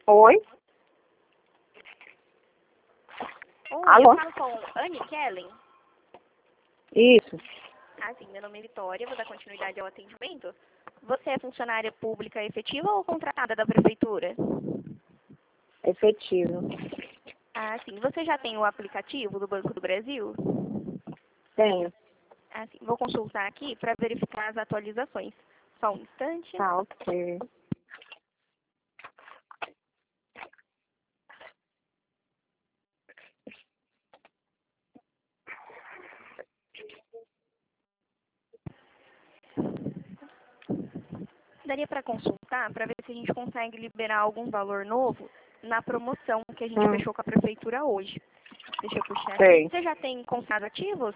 Oi? Oi, Alô? eu falo com Anne Kellen. Isso. Sim, meu nome é Vitória, vou dar continuidade ao atendimento. Você é funcionária pública efetiva ou contratada da prefeitura? Efetivo. Sim. Você já tem o aplicativo do Banco do Brasil? Tenho. Sim. Vou consultar aqui para verificar as atualizações. Só um instante. Tá, ok. Daria para consultar para ver se a gente consegue liberar algum valor novo na promoção que a gente fechou com a prefeitura hoje. Deixa eu puxar aqui. Sei. Você já tem contatos ativos?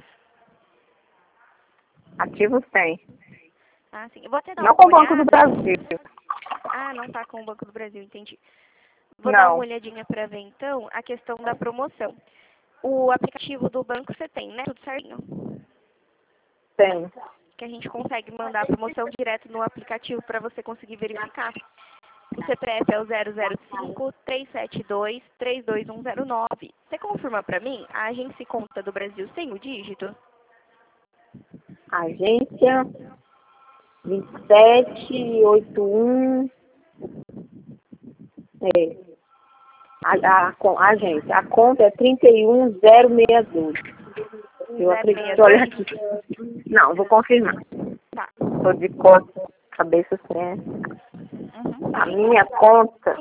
Ativos tem. Sim. Eu vou até dar Não uma com o Banco do olhada. Brasil. Não está com o Banco do Brasil, entendi. Vou dar uma Não. olhadinha para ver, então, a questão da promoção. O aplicativo do banco você tem, né? Tudo certinho. Tenho. Que a gente consegue mandar a promoção direto no aplicativo para você conseguir verificar. O CPF é o 005-372-32109. Você confirma para mim? A Agência Conta do Brasil sem o dígito? Agência 2781. É. A agência. A conta é 31062. Eu acredito. Olha aqui. Não, vou confirmar. Tá. Tô de costa, cabeça certa. A minha conta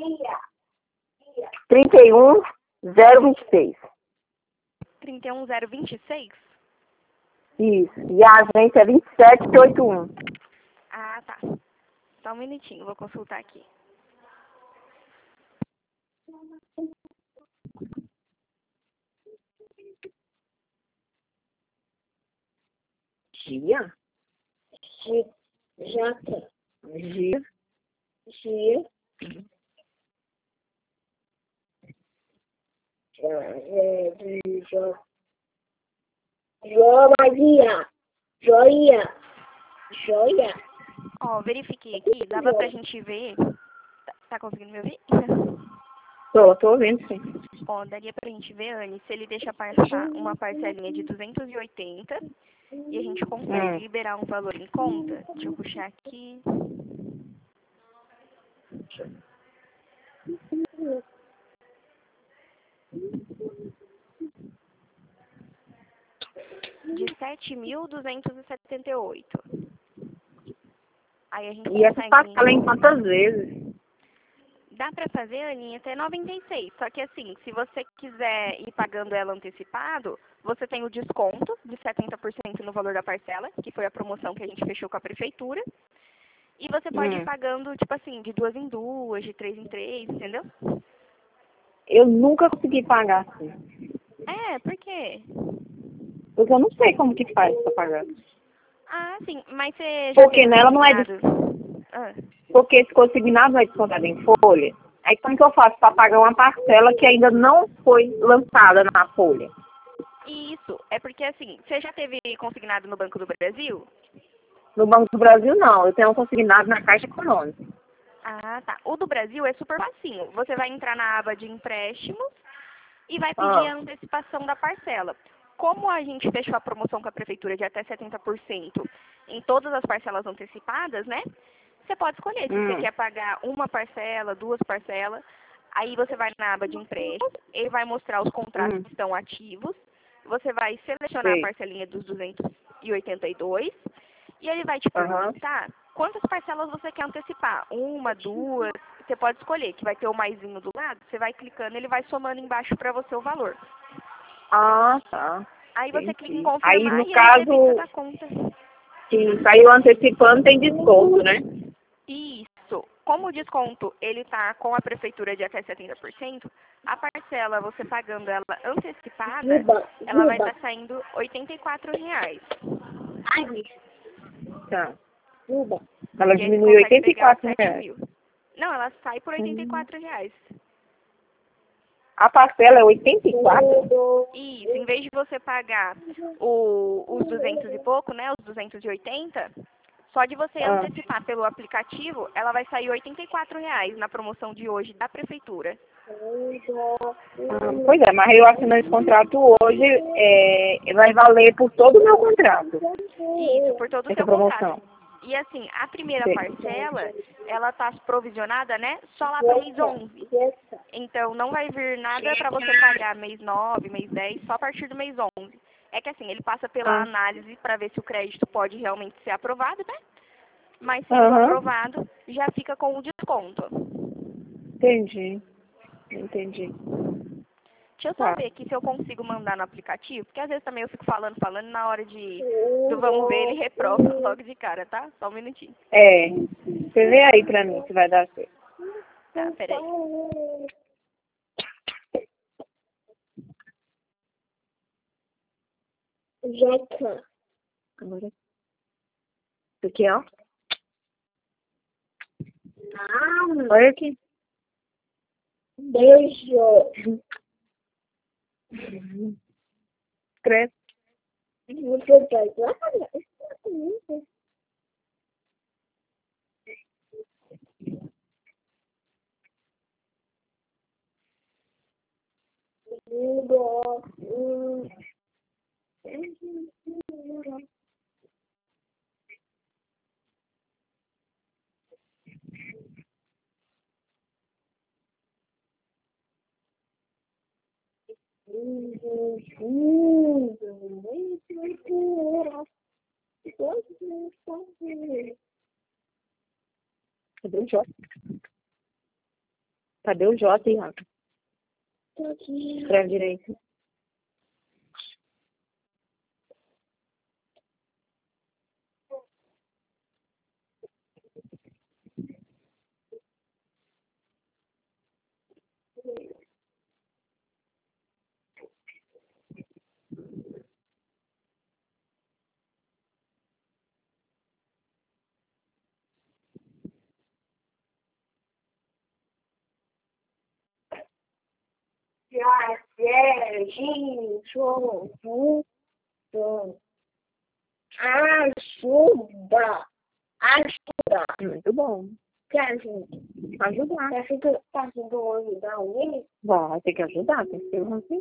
31026. 31026? Isso. E a agência é 2781. Tá. Só um minutinho, vou consultar aqui. Gia? Jota. Gia? Gia. Maria. Joia. Joia. Verifiquei aqui, dava pra gente ver. Tá conseguindo me ouvir? Tô ouvindo, sim. Daria pra gente ver, Anne, se ele deixa passar uma parcelinha de 280 e a gente consegue liberar um valor em conta. Deixa eu puxar aqui. De 7.278. Aí a gente E essa parcela em quantas vezes? Dá pra fazer, Aninha, até 96. Só que assim, se você quiser ir pagando ela antecipado, você tem o desconto de 70% no valor da parcela, que foi a promoção que a gente fechou com a prefeitura. E você pode ir pagando, tipo assim, de 2 em 2, de 3 em 3, entendeu? Eu nunca consegui pagar assim. Por quê? Porque eu não sei como que faz pra pagar. Sim, mas você já Porque teve nela não é consignado? Porque esse consignado não é descontado em folha. Aí como que eu faço para pagar uma parcela que ainda não foi lançada na folha? Isso, é porque assim, você já teve consignado no Banco do Brasil? No Banco do Brasil, não. Eu tenho um consignado na Caixa Econômica. Tá. O do Brasil é super facinho. Você vai entrar na aba de empréstimos e vai pedir a antecipação da parcela. Como a gente fechou a promoção com a prefeitura de até 70% em todas as parcelas antecipadas, né? Você pode escolher se você quer pagar uma parcela, 2 parcelas. Aí você vai na aba de empréstimos, ele vai mostrar os contratos que estão ativos. Você vai selecionar a parcelinha dos 282 e ele vai te perguntar quantas parcelas você quer antecipar. 1, 2, você pode escolher, que vai ter o maisinho do lado. Você vai clicando, ele vai somando embaixo para você o valor. Tá. Aí você Entendi. clica em confirmar Aí, no e ele caso, debita da conta. isso. Aí o antecipando tem desconto, né? Isso. Como o desconto ele tá com a prefeitura de até 70%, a parcela, você pagando ela antecipada, ela vai estar saindo R$ 84. Tá. Juba. Ela E aí você diminui consegue pegar os 84 7 reais. mil. Não, ela sai por R$ 84. A parcela é 84? Isso, em vez de você pagar os 200 e pouco, né, os 280, Só de você Ah. antecipar pelo aplicativo, ela vai sair R$ 84,00 na promoção de hoje da prefeitura. Pois é, mas eu assinando esse contrato hoje, vai valer por todo o meu contrato. Isso, por todo o Essa seu promoção. contrato. E assim, a primeira Sim. parcela, ela tá provisionada, né, só lá para o mês 11. Então, não vai vir nada para você pagar mês 9, mês 10, só a partir do mês 11. É que assim, ele passa pela análise para ver se o crédito pode realmente ser aprovado, né? Mas sendo aprovado, já fica com o desconto. Entendi. Entendi. Deixa eu só ver aqui se eu consigo mandar no aplicativo, porque às vezes também eu fico falando, e na hora do vamos ver, ele reprova logo de cara, tá? Só um minutinho. Você vê aí pra mim se vai dar certo. Tá, peraí. Jeca. Agora. Isso aqui, ó. Olha aqui. Beijo. Escreve. Você vai lá? Cadê o J? Cadê o J, Ian? Escreve direito. Ajuda. Ajuda. Muito bom. Quer ajuda? Ajudar. Tá ajudando ajudar alguém? Vai ter que ajudar, tem que ser assim.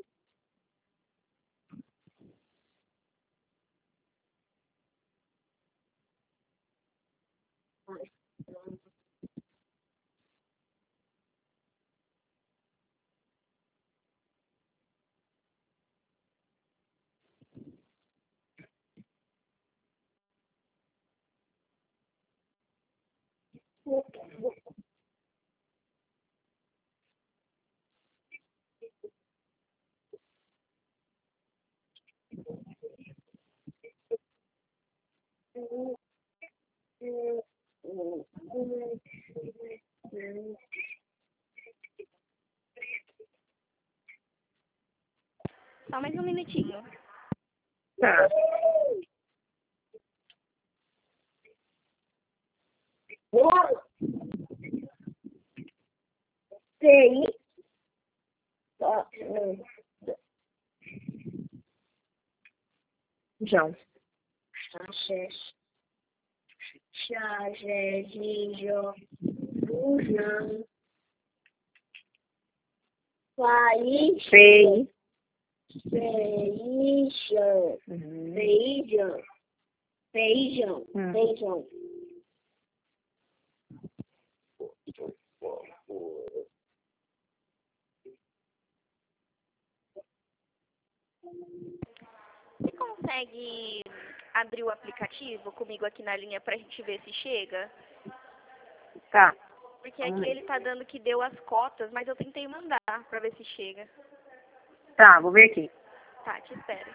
Só mais um minutinho. Tá. Sei. João. Chagejo. Bujão. País. Fei. Feijão. Feijão. Feijão. Feijão. Você consegue abrir o aplicativo comigo aqui na linha pra gente ver se chega? Tá. Porque aqui ele tá dando que deu as cotas, mas eu tentei mandar pra ver se chega. Tá, vou ver aqui. Tá, te espero.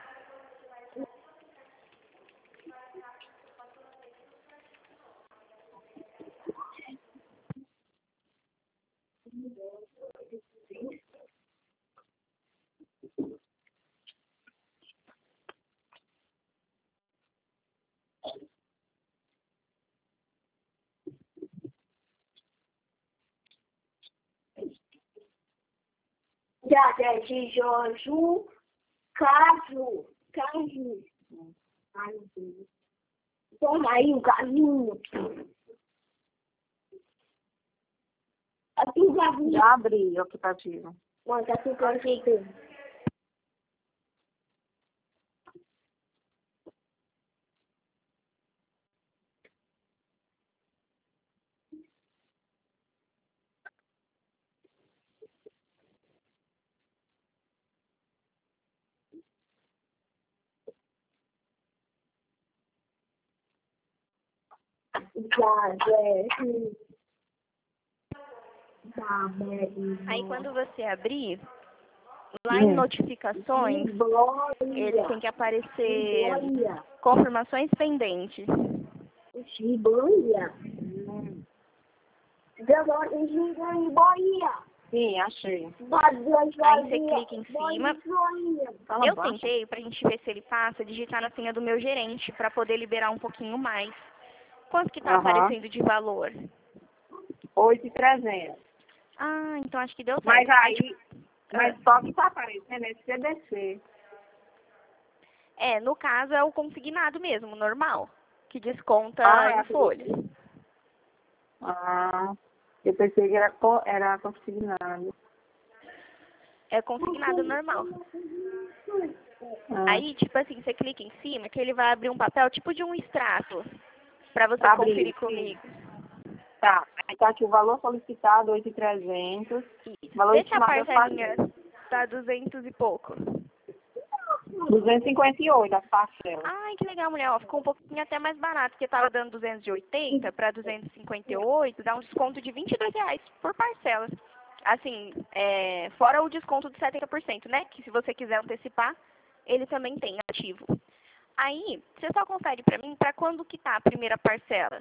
Joju. Caju. Caju. Caju. Toma aí o galinho. Aqui o galinho. Já abri o aplicativo. Mãe, tá ficando aqui. Aí quando você abrir, lá em notificações, ele tem que aparecer confirmações pendentes. Gibanha. Gibanha. Sim, achei. Aí você clica em cima. Fala Eu baixo. tentei, pra gente ver se ele passa, digitar na senha do meu gerente, pra poder liberar um pouquinho mais. Quanto que tá aparecendo de valor? 8.300. Ah, então acho que deu certo. Mas aí, mas só que tá aparecendo esse CDC. No caso é o consignado mesmo, normal, que desconta é em folha. Eu pensei que era consignado. É consignado normal. Ah, Aí, tipo assim, você clica em cima que ele vai abrir um papel tipo de um extrato pra você Abri, conferir sim. comigo. Tá, aí tá aqui o valor solicitado, 8.300. Isso. Valor Vê se a estimado eu parcelinha tá 200 e pouco. 258 as parcelas. Ai, que legal, mulher. Ó, ficou um pouquinho até mais barato, porque tava dando 280 para 258, dá um desconto de R$ 22 por parcela. Assim, fora o desconto de 70%, né? Que se você quiser antecipar, ele também tem ativo. Aí, você só confere pra mim pra quando que tá a primeira parcela.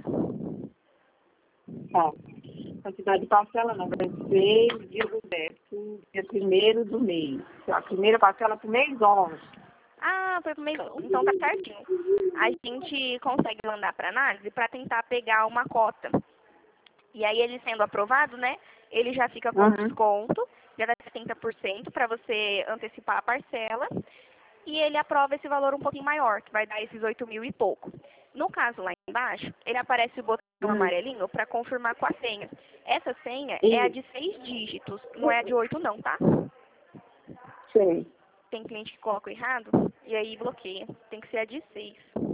Tá. Quantidade de parcela não, vai ser dia do 10º, dia 1º do mês. A primeira parcela pro mês 11. Ah, foi pro mês. Então tá certinho. A gente consegue mandar pra análise pra tentar pegar uma cota. E aí ele sendo aprovado, né? Ele já fica com desconto, já dá 70% para você antecipar a parcela. E ele aprova esse valor um pouquinho maior, que vai dar esses 8.000 e pouco. No caso lá embaixo, ele aparece o botão amarelinho para confirmar com a senha. Essa senha é a de 6 dígitos, não é a de 8 não, tá? Sei. Tem cliente que coloca errado e aí bloqueia. Tem que ser a de 6.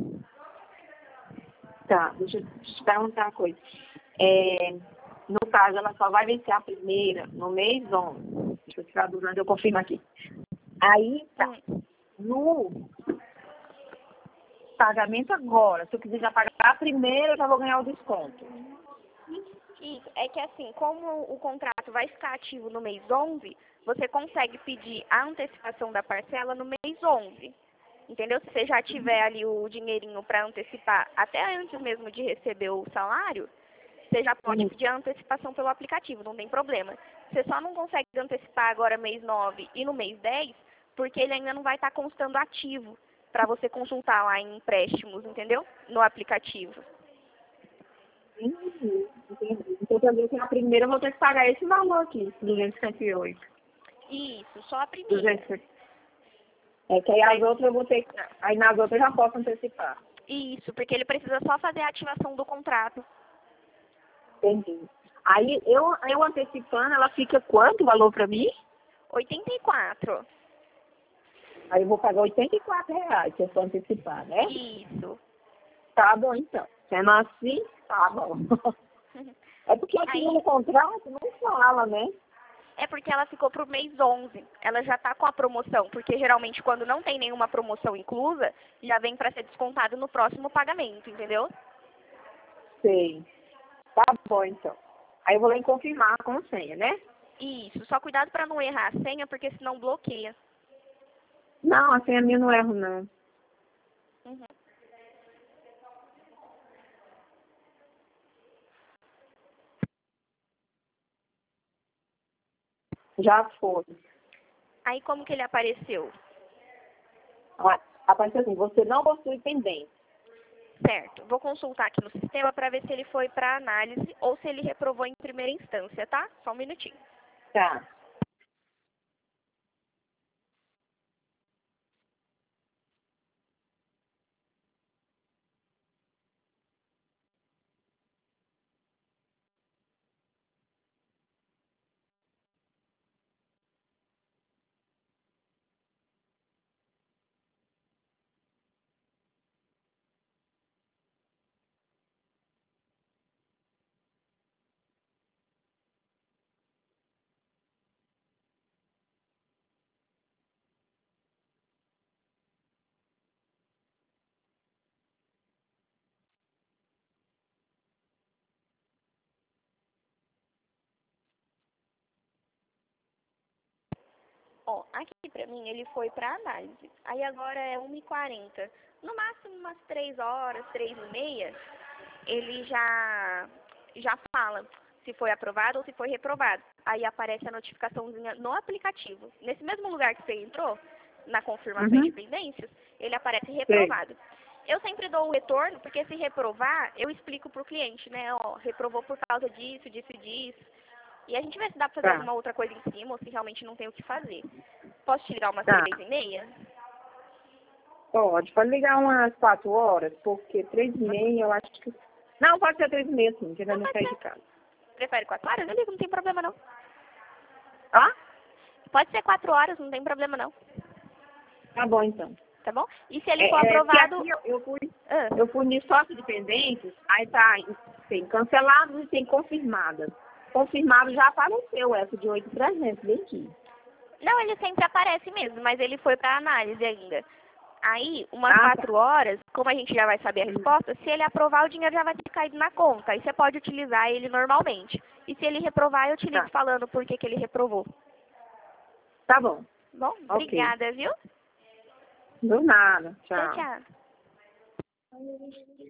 Tá, deixa eu te perguntar uma coisa. No caso, ela só vai vencer a primeira no mês 11. Deixa eu tirar a dúvida, eu confirmo aqui. Aí, tá. No pagamento agora, se eu quiser já pagar a primeira, eu já vou ganhar o desconto. Isso, é que assim, como o contrato vai ficar ativo no mês 11, você consegue pedir a antecipação da parcela no mês 11. Entendeu? Se você já tiver ali o dinheirinho para antecipar, até antes mesmo de receber o salário, você já pode pedir a antecipação pelo aplicativo, não tem problema. Você só não consegue antecipar agora mês 9 e no mês 10, porque ele ainda não vai estar constando ativo para você consultar lá em empréstimos, entendeu? No aplicativo. Entendi. Então, quer dizer que na primeira eu vou ter que pagar esse valor aqui, 258. Isso, só a primeira. 200. Que aí as outras eu vou ter que... Aí nas outras eu já posso antecipar. Isso, porque ele precisa só fazer a ativação do contrato. Entendi. Aí eu antecipando, ela fica quanto o valor pra mim? 84. Aí eu vou pagar R$ 84 se eu for antecipar, né? Isso. Tá bom, então. Sendo assim, tá bom. É porque aqui Aí, no contrato não fala, né? é porque ela ficou pro mês 11. Ela já tá com a promoção, porque geralmente quando não tem nenhuma promoção inclusa, já vem para ser descontado no próximo pagamento, entendeu? Sei. Tá bom, então. Aí eu vou lá em confirmar com senha, né? Isso, só cuidado para não errar a senha, porque senão bloqueia. Não, a senha minha não erro, não. Uhum. Já foi. Aí como que ele apareceu? Apareceu assim, você não possui pendente. Certo, vou consultar aqui no sistema para ver se ele foi para análise ou se ele reprovou em primeira instância, tá? Só um minutinho. Tá. Ó, aqui pra mim ele foi pra análise. Aí agora é 1h40. No máximo umas 3 horas, 3h30, ele já fala se foi aprovado ou se foi reprovado. Aí aparece a notificaçãozinha no aplicativo. Nesse mesmo lugar que você entrou, na confirmação de pendências, ele aparece reprovado. Eu sempre dou o retorno, porque se reprovar, eu explico pro cliente, né? Ó, reprovou por causa disso, disso e disso. E a gente vê se dá pra fazer alguma outra coisa em cima ou se realmente não tem o que fazer. Posso te ligar umas 3h30? Pode ligar umas 4 horas, porque 3h30 eu acho que... Não, pode ser 3h30 sim, que ainda não sair de casa. Prefere 4 horas? Eu ligo, não tem problema não. Ó? Pode ser 4 horas, não tem problema não. Tá bom, então. Tá bom? E se ele for aprovado... Aqui eu fui no sócio de pendências, aí tá, tem cancelado e tem confirmada. Confirmado já apareceu essa de 8.300, bem aqui. Não, ele sempre aparece mesmo, mas ele foi para análise ainda. Aí, umas 4 horas, como a gente já vai saber a resposta, se ele aprovar, o dinheiro já vai ter caído na conta. Aí você pode utilizar ele normalmente. E se ele reprovar, eu te ligo falando por que ele reprovou. Tá bom. Bom, obrigada, viu? Do nada. Tchau. Tchau.